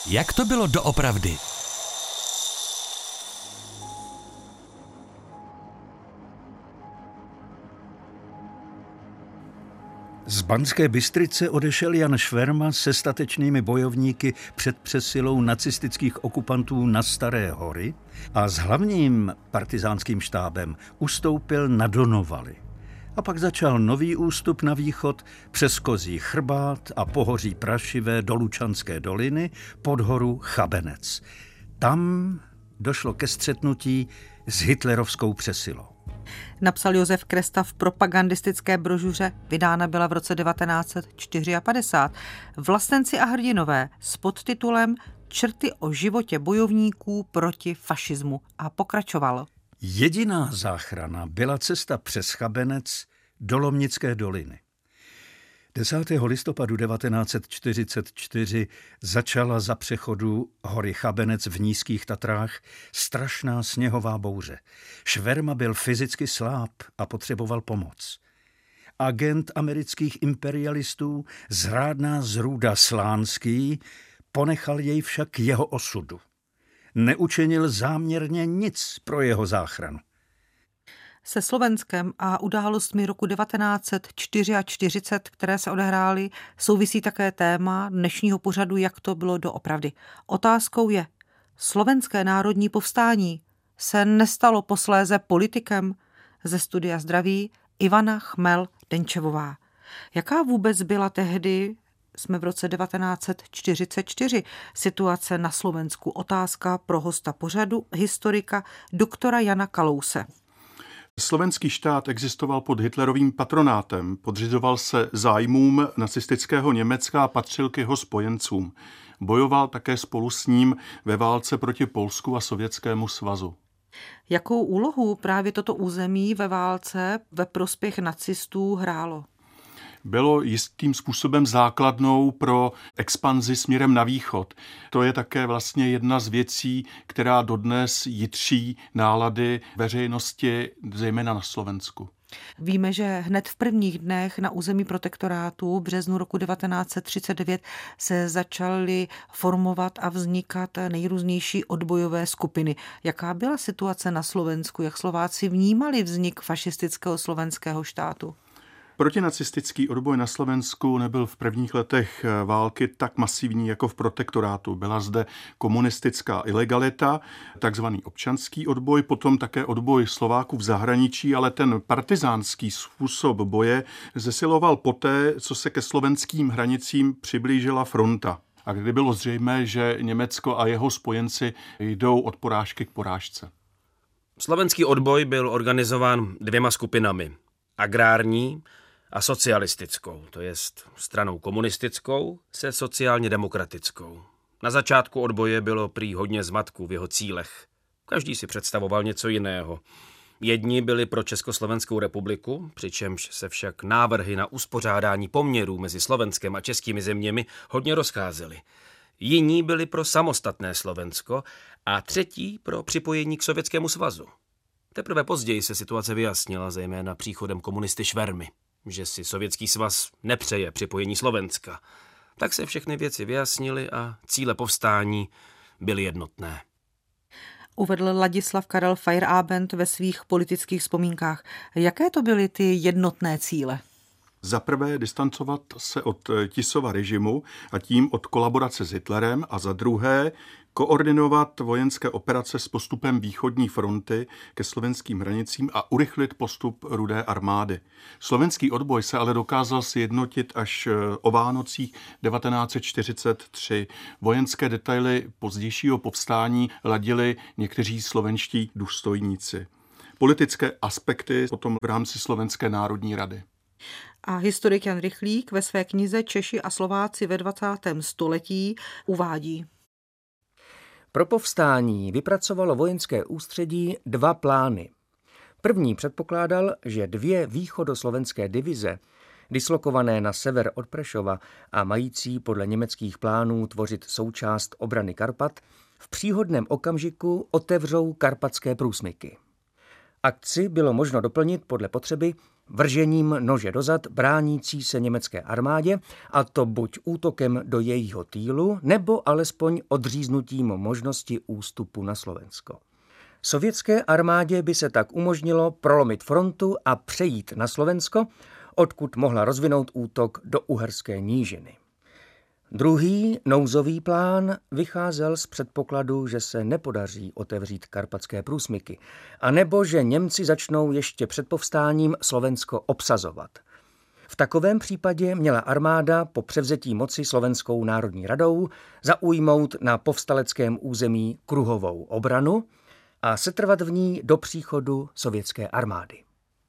Jak to bylo doopravdy? Z Banské Bystrice odešel Jan Šverma se statečnými bojovníky před přesilou nacistických okupantů na Staré hory a s hlavním partyzánským štábem ustoupil na Donovaly. A pak začal nový ústup na východ přes Kozí chrbát a pohoří Prašivé do Lučanské doliny pod horu Chabenec. Tam došlo ke střetnutí s hitlerovskou přesilou. Napsal Josef Kresta v propagandistické brožuře, vydána byla v roce 1954, Vlastenci a hrdinové s podtitulem Črty o životě bojovníků proti fašismu a pokračoval. Jediná záchrana byla cesta přes Chabenec do Lomnické doliny. 10. listopadu 1944 začala za přechodu hory Chabenec v Nízkých Tatrách strašná sněhová bouře. Šverma byl fyzicky sláb a potřeboval pomoc. Agent amerických imperialistů, zrádná zrůda Slánský, ponechal jej však jeho osudu. Neučinil záměrně nic pro jeho záchranu. Se Slovenskem a událostmi roku 1944, které se odehrály, souvisí také téma dnešního pořadu, jak to bylo doopravdy. Otázkou je, slovenské národní povstání se nestalo posléze politikem? Ze studia zdraví Ivana Chmel-Denčevová. Jaká vůbec byla tehdy, jsme v roce 1944, situace na Slovensku? Otázka pro hosta pořadu, historika doktora Jana Kalouse. Slovenský štát existoval pod Hitlerovým patronátem, podřizoval se zájmům nacistického Německa a patřil k jeho spojencům. Bojoval také spolu s ním ve válce proti Polsku a Sovětskému svazu. Jakou úlohu právě toto území ve válce ve prospěch nacistů hrálo? Bylo jistým způsobem základnou pro expanzi směrem na východ. To je také vlastně jedna z věcí, která dodnes jitří nálady veřejnosti, zejména na Slovensku. Víme, že hned v prvních dnech na území protektorátu v březnu roku 1939 se začaly formovat a vznikat nejrůznější odbojové skupiny. Jaká byla situace na Slovensku? Jak Slováci vnímali vznik fašistického slovenského štátu? Protinacistický odboj na Slovensku nebyl v prvních letech války tak masivní jako v protektorátu. Byla zde komunistická ilegalita, takzvaný občanský odboj, potom také odboj Slováků v zahraničí, ale ten partizánský způsob boje zesiloval poté, co se ke slovenským hranicím přiblížila fronta. A kdy bylo zřejmé, že Německo a jeho spojenci jdou od porážky k porážce. Slovenský odboj byl organizován dvěma skupinami. Agrární a socialistickou, to jest stranou komunistickou se sociálně demokratickou. Na začátku odboje bylo prý hodně zmatků v jeho cílech. Každý si představoval něco jiného. Jedni byli pro Československou republiku, přičemž se však návrhy na uspořádání poměrů mezi Slovenskem a českými zeměmi hodně rozcházely. Jiní byli pro samostatné Slovensko a třetí pro připojení k Sovětskému svazu. Teprve později se situace vyjasnila, zejména příchodem komunisty Švermy, že si Sovětský svaz nepřeje připojení Slovenska. Tak se všechny věci vyjasnily a cíle povstání byly jednotné. Uvedl Ladislav Karel Feyerabend ve svých politických vzpomínkách. Jaké to byly ty jednotné cíle? Za prvé distancovat se od Tisova režimu a tím od kolaborace s Hitlerem a za druhé koordinovat vojenské operace s postupem východní fronty ke slovenským hranicím a urychlit postup Rudé armády. Slovenský odboj se ale dokázal sjednotit až o Vánocích 1943. Vojenské detaily pozdějšího povstání ladili někteří slovenští důstojníci. Politické aspekty potom v rámci Slovenské národní rady. A historik Jan Rychlík ve své knize Češi a Slováci ve 20. století uvádí. Pro povstání vypracovalo vojenské ústředí dva plány. První předpokládal, že dvě východoslovenské divize, dislokované na sever od Prešova a mající podle německých plánů tvořit součást obrany Karpat, v příhodném okamžiku otevřou karpatské průsmyky. Akci bylo možno doplnit podle potřeby vržením nože dozad bránící se německé armádě, a to buď útokem do jejího týlu, nebo alespoň odříznutím možnosti ústupu na Slovensko. Sovětské armádě by se tak umožnilo prolomit frontu a přejít na Slovensko, odkud mohla rozvinout útok do Uherské nížiny. Druhý nouzový plán vycházel z předpokladu, že se nepodaří otevřít karpatské průsmyky, anebo že Němci začnou ještě před povstáním Slovensko obsazovat. V takovém případě měla armáda po převzetí moci Slovenskou národní radou zaujmout na povstaleckém území kruhovou obranu a setrvat v ní do příchodu sovětské armády.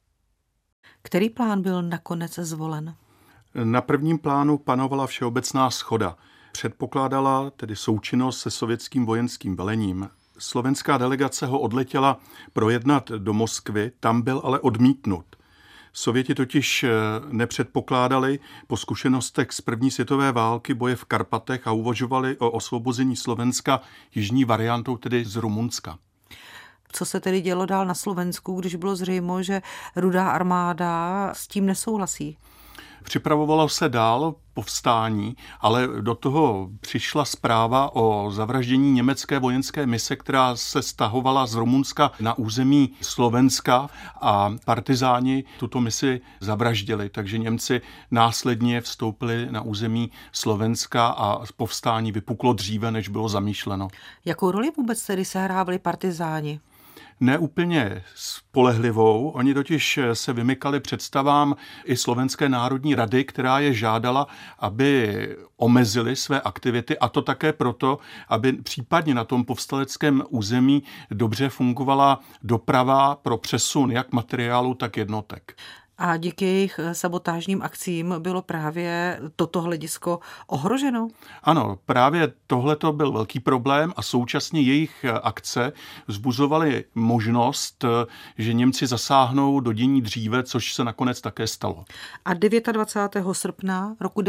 Který plán byl nakonec zvolen? Na prvním plánu panovala všeobecná shoda. Předpokládala tedy součinnost se sovětským vojenským velením. Slovenská delegace ho odletěla projednat do Moskvy, tam byl ale odmítnut. Sověti totiž nepředpokládali po zkušenostech z první světové války boje v Karpatech a uvažovali o osvobození Slovenska jižní variantou, tedy z Rumunska. Co se tedy dělo dál na Slovensku, když bylo zřejmo, že Rudá armáda s tím nesouhlasí? Připravovalo se dál povstání, ale do toho přišla zpráva o zavraždění německé vojenské mise, která se stahovala z Rumunska na území Slovenska, a partizáni tuto misi zavraždili, takže Němci následně vstoupili na území Slovenska a povstání vypuklo dříve, než bylo zamýšleno. Jakou roli vůbec tedy sehrávali partizáni? Neúplně spolehlivou. Oni totiž se vymykali představám i Slovenské národní rady, která je žádala, aby omezili své aktivity, a to také proto, aby případně na tom povstaleckém území dobře fungovala doprava pro přesun jak materiálu, tak jednotek. A díky jejich sabotážním akcím bylo právě toto hledisko ohroženo? Ano, právě tohleto byl velký problém a současně jejich akce vzbuzovaly možnost, že Němci zasáhnou do dění dříve, což se nakonec také stalo. A 29. srpna roku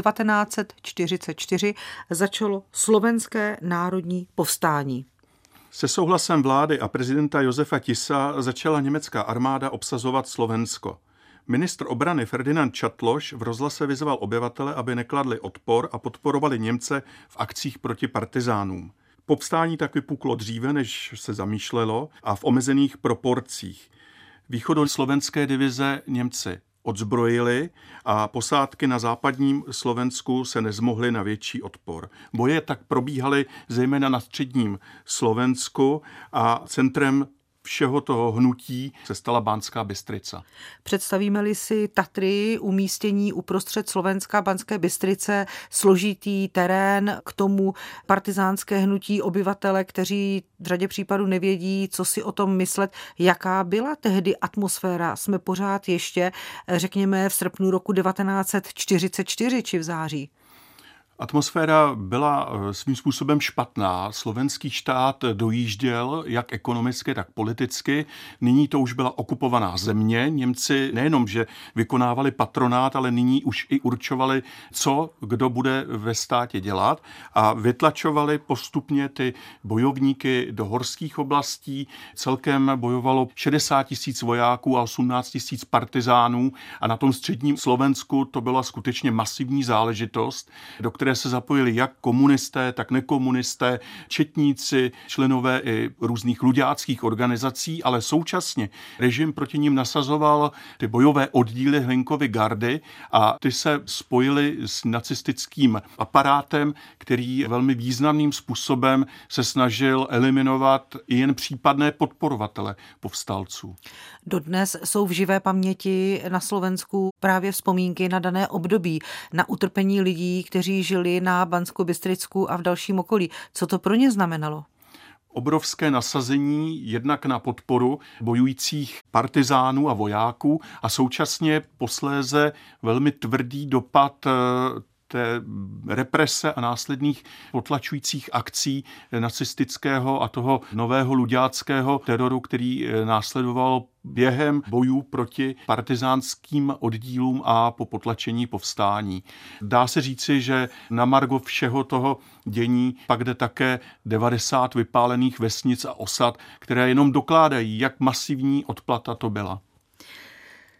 1944 začalo Slovenské národní povstání. Se souhlasem vlády a prezidenta Josefa Tisa začala německá armáda obsazovat Slovensko. Ministr obrany Ferdinand Čatloš v rozhlase vyzval obyvatele, aby nekladli odpor a podporovali Němce v akcích proti partizánům. Povstání tak vypuklo dříve, než se zamýšlelo, a v omezených proporcích. Východoslovenské divize Němci odzbrojili a posádky na západním Slovensku se nezmohly na větší odpor. Boje tak probíhaly zejména na středním Slovensku a centrem všeho toho hnutí se stala Banská Bystrica. Představíme-li si Tatry, umístění uprostřed Slovenska, Banské Bystrice, složitý terén, k tomu partizánské hnutí, obyvatele, kteří v řadě případů nevědí, co si o tom myslet. Jaká byla tehdy atmosféra? Jsme pořád ještě, řekněme, v srpnu roku 1944 či v září? Atmosféra byla svým způsobem špatná. Slovenský štát dojížděl jak ekonomicky, tak politicky. Nyní to už byla okupovaná země. Němci nejenom, že vykonávali patronát, ale nyní už i určovali, co kdo bude ve státě dělat, a vytlačovali postupně ty bojovníky do horských oblastí. Celkem bojovalo 60 000 vojáků a 18 000 partizánů a na tom středním Slovensku to byla skutečně masivní záležitost, do které se zapojili jak komunisté, tak nekomunisté, četníci, členové i různých luďáckých organizací, ale současně režim proti nim nasazoval ty bojové oddíly Hlinkovy gardy a ty se spojili s nacistickým aparátem, který velmi významným způsobem se snažil eliminovat i jen případné podporovatele povstalců. Dodnes jsou v živé paměti na Slovensku právě vzpomínky na dané období, na utrpení lidí, kteří žili na Banskobystricku a v dalším okolí. Co to pro ně znamenalo? Obrovské nasazení jednak na podporu bojujících partizánů a vojáků a současně posléze velmi tvrdý dopad té represe a následných potlačujících akcí nacistického a toho nového luďáckého teroru, který následoval během bojů proti partizánským oddílům a po potlačení povstání. Dá se říci, že na margo všeho toho dění pak jde také 90 vypálených vesnic a osad, které jenom dokládají, jak masivní odplata to byla.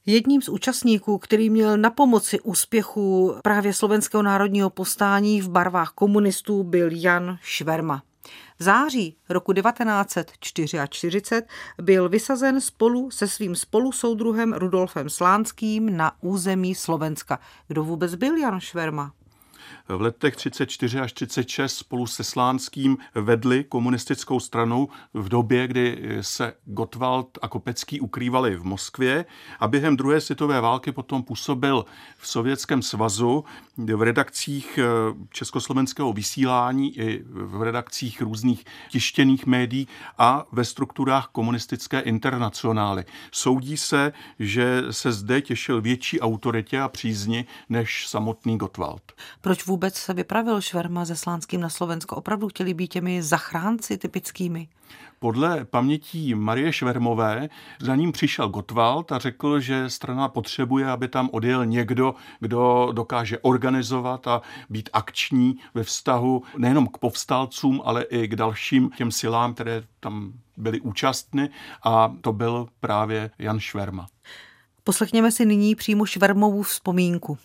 Jedním z účastníků, který měl na pomoci úspěchu právě Slovenského národního povstání v barvách komunistů, byl Jan Šverma. V září roku 1944 byl vysazen spolu se svým spolusoudruhem Rudolfem Slánským na území Slovenska. Kdo vůbec byl Jan Šverma? V letech 34 až 36 spolu se Slánským vedli komunistickou stranu v době, kdy se Gottwald a Kopecký ukrývali v Moskvě a během druhé světové války potom působil v Sovětském svazu v redakcích československého vysílání i v redakcích různých tištěných médií a ve strukturách komunistické internacionály. Soudí se, že se zde těšil větší autoritě a přízni než samotný Gottwald. Proč vůbec se vypravil Šverma se Slánským na Slovensko? Opravdu chtěli být těmi zachránci typickými? Podle pamětí Marie Švermové za ním přišel Gottwald a řekl, že strana potřebuje, aby tam odjel někdo, kdo dokáže organizovat a být akční ve vztahu nejenom k povstalcům, ale i k dalším těm silám, které tam byly účastny, a to byl právě Jan Šverma. Poslechněme si nyní přímo Švermovu vzpomínku.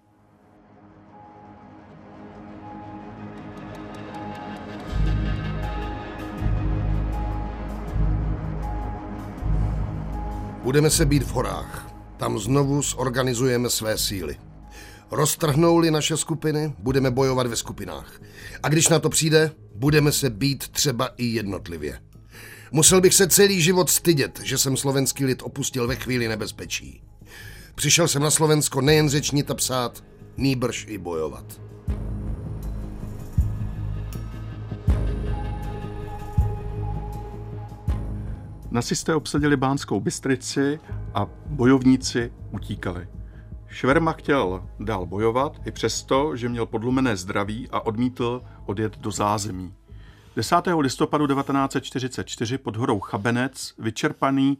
Budeme se být v horách. Tam znovu zorganizujeme své síly. Roztrhnou-li naše skupiny, budeme bojovat ve skupinách. A když na to přijde, budeme se být třeba i jednotlivě. Musel bych se celý život stydět, že jsem slovenský lid opustil ve chvíli nebezpečí. Přišel jsem na Slovensko nejen řečnit a psát, nýbrž i bojovat. Nacisté obsadili Banskou Bystrici a bojovníci utíkali. Šverma chtěl dál bojovat i přesto, že měl podlomené zdraví a odmítl odjet do zázemí. 10. listopadu 1944 pod horou Chabenec vyčerpaný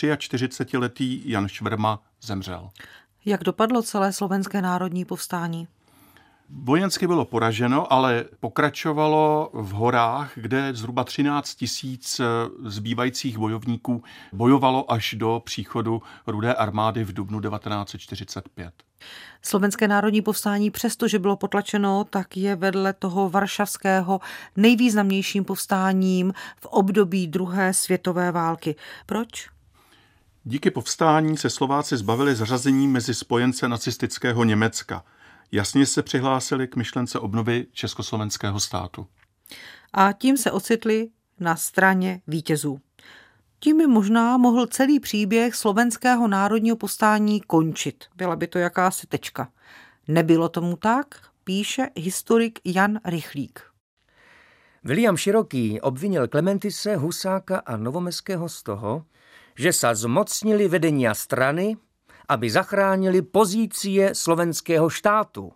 43letý Jan Šverma zemřel. Jak dopadlo celé Slovenské národní povstání? Vojensky bylo poraženo, ale pokračovalo v horách, kde zhruba 13 000 zbývajících bojovníků bojovalo až do příchodu Rudé armády v dubnu 1945. Slovenské národní povstání, přestože bylo potlačeno, tak je vedle toho varšavského nejvýznamnějším povstáním v období druhé světové války. Proč? Díky povstání se Slováci zbavili zařazení mezi spojence nacistického Německa. Jasně se přihlásili k myšlence obnovy československého státu. A tím se ocitli na straně vítězů. Tím by možná mohl celý příběh slovenského národního povstání končit. Byla by to jakási tečka. Nebylo tomu tak, píše historik Jan Rychlík. William Široký obvinil Klementise, Husáka a Novomeského z toho, že sa zmocnili vedenia strany, aby zachránili pozície slovenského štátu.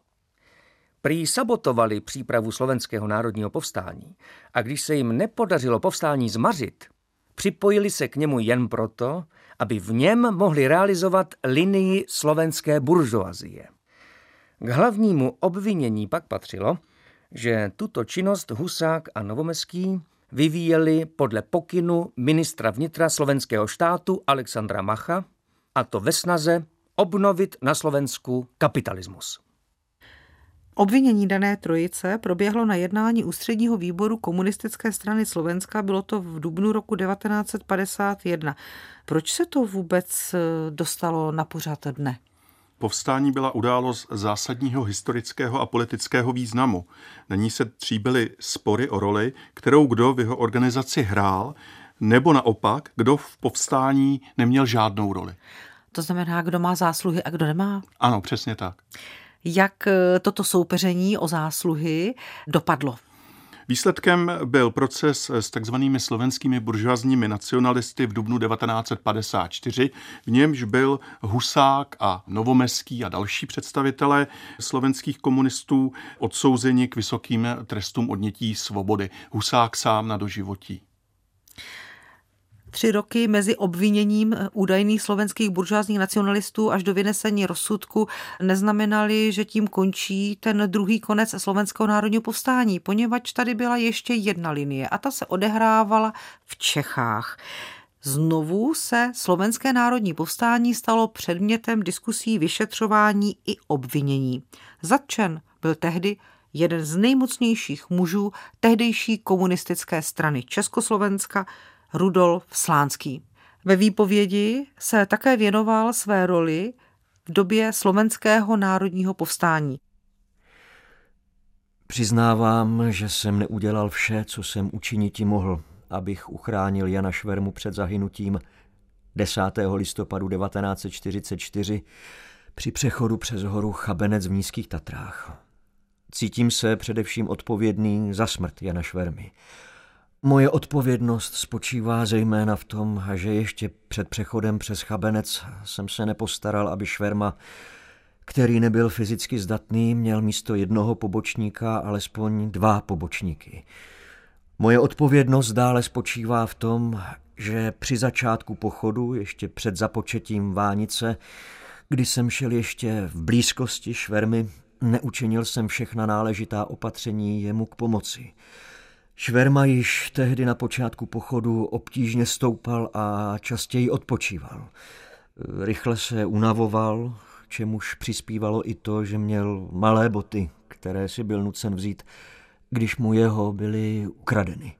Prý sabotovali přípravu slovenského národního povstání a když se jim nepodařilo povstání zmařit, připojili se k němu jen proto, aby v něm mohli realizovat linii slovenské buržoazie. K hlavnímu obvinění pak patřilo, že tuto činnost Husák a Novomeský vyvíjeli podle pokynu ministra vnitra slovenského štátu Alexandra Macha, a to ve snaze obnovit na Slovensku kapitalismus. Obvinění dané trojice proběhlo na jednání ústředního výboru Komunistické strany Slovenska, bylo to v dubnu roku 1951. Proč se to vůbec dostalo na pořad dne? Povstání byla událost zásadního historického a politického významu. Na ní se tříbily spory o roli, kterou kdo v jeho organizaci hrál, nebo naopak, kdo v povstání neměl žádnou roli. To znamená, kdo má zásluhy a kdo nemá? Ano, přesně tak. Jak toto soupeření o zásluhy dopadlo? Výsledkem byl proces s takzvanými slovenskými buržoazními nacionalisty v dubnu 1954, v němž byl Husák a Novomeský a další představitelé slovenských komunistů odsouzeni k vysokým trestům odnětí svobody. Husák sám na doživotí. 3 roky mezi obviněním údajných slovenských buržoazních nacionalistů až do vynesení rozsudku neznamenaly, že tím končí ten druhý konec slovenského národního povstání, poněvadž tady byla ještě jedna linie a ta se odehrávala v Čechách. Znovu se Slovenské národní povstání stalo předmětem diskusí, vyšetřování i obvinění. Zatčen byl tehdy jeden z nejmocnějších mužů tehdejší komunistické strany Československa, Rudolf Slánský. Ve výpovědi se také věnoval své roli v době Slovenského národního povstání. Přiznávám, že jsem neudělal vše, co jsem učiniti mohl, abych uchránil Jana Švermu před zahynutím 10. listopadu 1944 při přechodu přes horu Chabenec v Nízkých Tatrách. Cítím se především odpovědný za smrt Jana Švermy. Moje odpovědnost spočívá zejména v tom, že ještě před přechodem přes Chabenec jsem se nepostaral, aby Šverma, který nebyl fyzicky zdatný, měl místo jednoho pobočníka alespoň 2 pobočníky. Moje odpovědnost dále spočívá v tom, že při začátku pochodu, ještě před započetím vánice, kdy jsem šel ještě v blízkosti Švermy, neučinil jsem všechna náležitá opatření jemu k pomoci. Šverma již tehdy na počátku pochodu obtížně stoupal a častěji odpočíval. Rychle se unavoval, čemuž přispívalo i to, že měl malé boty, které si byl nucen vzít, když mu jeho byly ukradeny.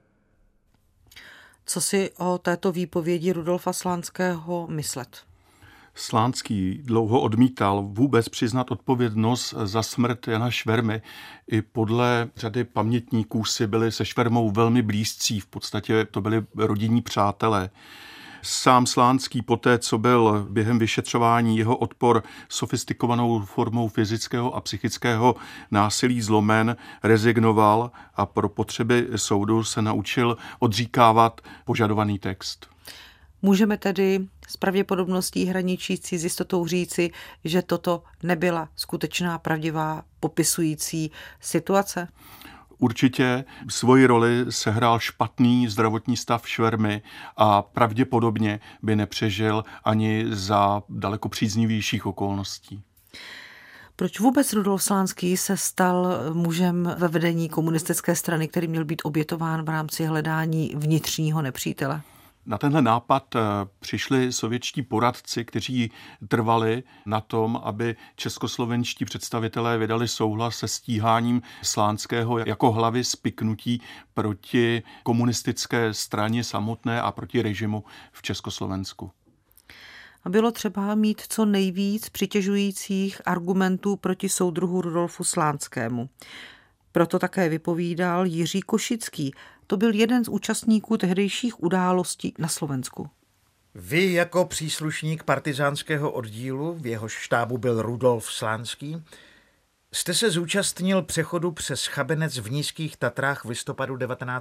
Co si o této výpovědi Rudolfa Slánského myslet? Slánský dlouho odmítal vůbec přiznat odpovědnost za smrt Jana Švermy. I podle řady pamětníků si byli se Švermou velmi blízcí, v podstatě to byli rodinní přátelé. Sám Slánský poté, co byl během vyšetřování jeho odpor sofistikovanou formou fyzického a psychického násilí zlomen, rezignoval a pro potřeby soudu se naučil odříkávat požadovaný text. Můžeme tedy s pravděpodobností hraničící s jistotou říci, že toto nebyla skutečná pravdivá popisující situace? Určitě svoji roli sehrál špatný zdravotní stav Švermy a pravděpodobně by nepřežil ani za daleko příznivějších okolností. Proč vůbec Rudolf Slánský se stal mužem ve vedení komunistické strany, který měl být obětován v rámci hledání vnitřního nepřítele? Na tenhle nápad přišli sovětští poradci, kteří trvali na tom, aby českoslovenští představitelé vydali souhlas se stíháním Slánského jako hlavy spiknutí proti komunistické straně samotné a proti režimu v Československu. A bylo třeba mít co nejvíc přitěžujících argumentů proti soudruhu Rudolfu Slánskému. Proto také vypovídal Jiří Košický. To byl jeden z účastníků tehdejších událostí na Slovensku. Vy jako příslušník partyzánského oddílu, v jehož štábu byl Rudolf Slánský, jste se zúčastnil přechodu přes Chabenec v Nízkých Tatrách v listopadu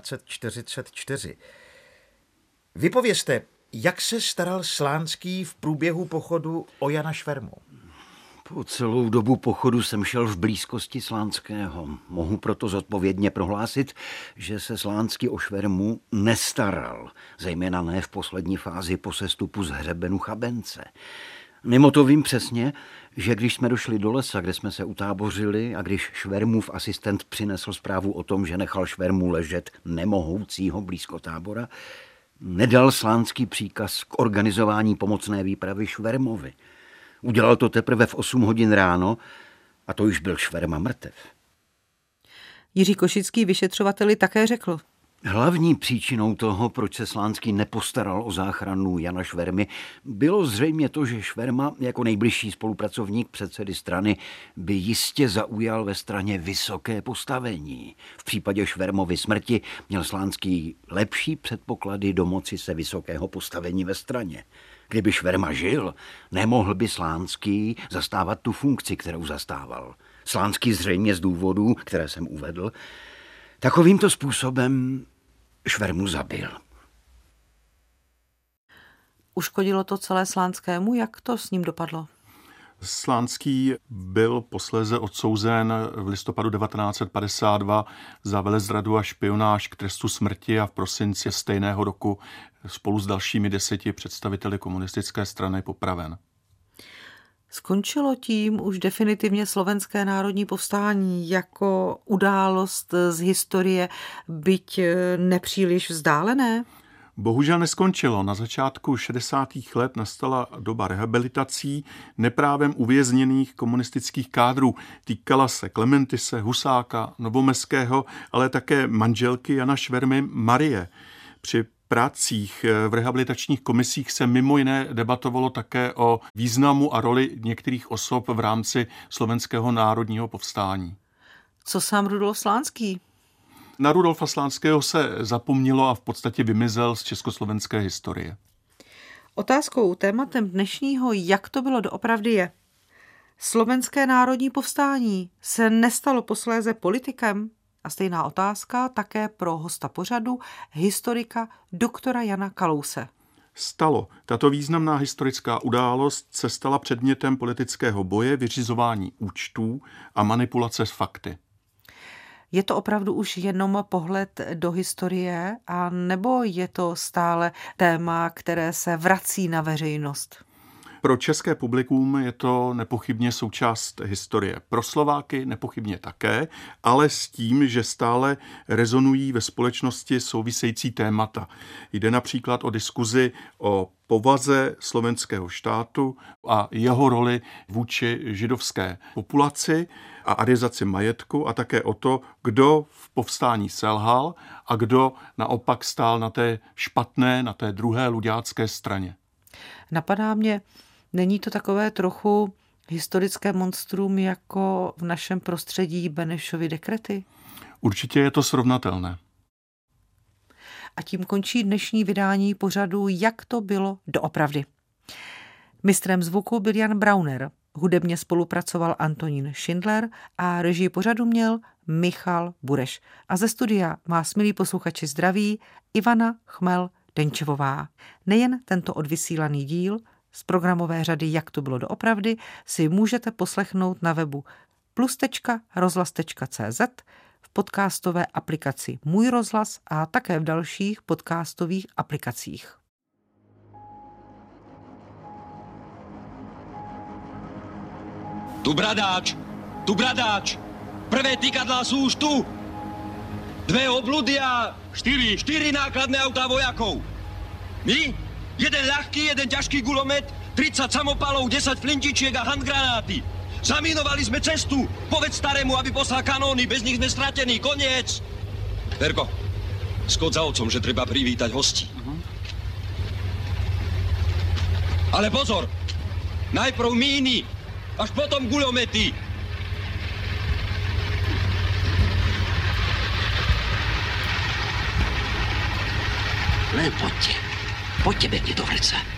1944. Vypovězte, jak se staral Slánský v průběhu pochodu o Jana Švermu? Po celou dobu pochodu jsem šel v blízkosti Slánského. Mohu proto zodpovědně prohlásit, že se Slánský o Švermu nestaral, zejména ne v poslední fázi po sestupu z hřebenu Chabence. Mimo to vím přesně, že když jsme došli do lesa, kde jsme se utábořili a když Švermův asistent přinesl zprávu o tom, že nechal Švermu ležet nemohoucího blízko tábora, nedal Slánský příkaz k organizování pomocné výpravy Švermovi. Udělal to teprve v 8 hodin ráno a to už byl Šverma mrtev. Jiří Košický vyšetřovateli také řekl: Hlavní příčinou toho, proč se Slánský nepostaral o záchranu Jana Švermy, bylo zřejmě to, že Šverma jako nejbližší spolupracovník předsedy strany by jistě zaujal ve straně vysoké postavení. V případě Švermovy smrti měl Slánský lepší předpoklady domoci se vysokého postavení ve straně. Kdyby Šverma žil, nemohl by Slánský zastávat tu funkci, kterou zastával. Slánský zřejmě z důvodů, které jsem uvedl, takovýmto způsobem Švermu zabil. Uškodilo to celé Slánskému? Jak to s ním dopadlo? Slánský byl posléze odsouzen v listopadu 1952 za velezradu a špionáž k trestu smrti a v prosinci stejného roku spolu s dalšími 10 představiteli komunistické strany popraven. Skončilo tím už definitivně Slovenské národní povstání jako událost z historie, byť nepříliš vzdálené? bohužel neskončilo. Na začátku 60. let nastala doba rehabilitací neprávem uvězněných komunistických kádrů. Týkala se Klementise, Husáka, Novomeského, ale také manželky Jana Švermy Marie. Při pracích v rehabilitačních komisích se mimo jiné debatovalo také o významu a roli některých osob v rámci slovenského národního povstání. Co sám Rudolf Slánský? Na Rudolfa Slánského se zapomnělo a v podstatě vymizel z československé historie. Otázkou, tématem dnešního Jak to bylo doopravdy je: Slovenské národní povstání se nestalo posléze politikem? A stejná otázka také pro hosta pořadu, historika doktora Jana Kalouse. Stalo. Tato významná historická událost se stala předmětem politického boje, vyřizování účtů a manipulace s fakty. Je to opravdu už jenom pohled do historie, a nebo je to stále téma, které se vrací na veřejnost? Pro české publikum je to nepochybně součást historie. Pro Slováky nepochybně také, ale s tím, že stále rezonují ve společnosti související témata. Jde například o diskuzi o povaze slovenského štátu a jeho roli vůči židovské populaci a arizaci majetku a také o to, kdo v povstání selhal a kdo naopak stál na té špatné, na té druhé luďácké straně. Napadá mě, není to takové trochu historické monstrum jako v našem prostředí Benešovy dekrety? Určitě je to srovnatelné. A tím končí dnešní vydání pořadu Jak to bylo doopravdy. Mistrem zvuku byl Jan Brauner, hudebně spolupracoval Antonín Schindler a režii pořadu měl Michal Bureš. A ze studia vás, milí posluchači, zdraví Ivana Chmel-Denčevová. Nejen tento odvysílaný díl z programové řady Jak to bylo doopravdy si můžete poslechnout na webu plus.rozhlas.cz, v podcastové aplikaci Můj rozhlas a také v dalších podcastových aplikacích. Tu bradáč, prvé tykadlá sú už tu. 2 obludy a 4 nákladné autá vojakov. My? 1 ľahký, 1 ťažký gulomet, 30 samopalov, 10 flintičiek a handgranáty. Zamínovali sme cestu. Povedz starému, aby poslal kanóny, bez nich sme stratení, koniec. Verko, skôd za otcom, že treba privítať hostí. Ale pozor, najprv míny, až potom gulomety. Len poďte pekne do vreca.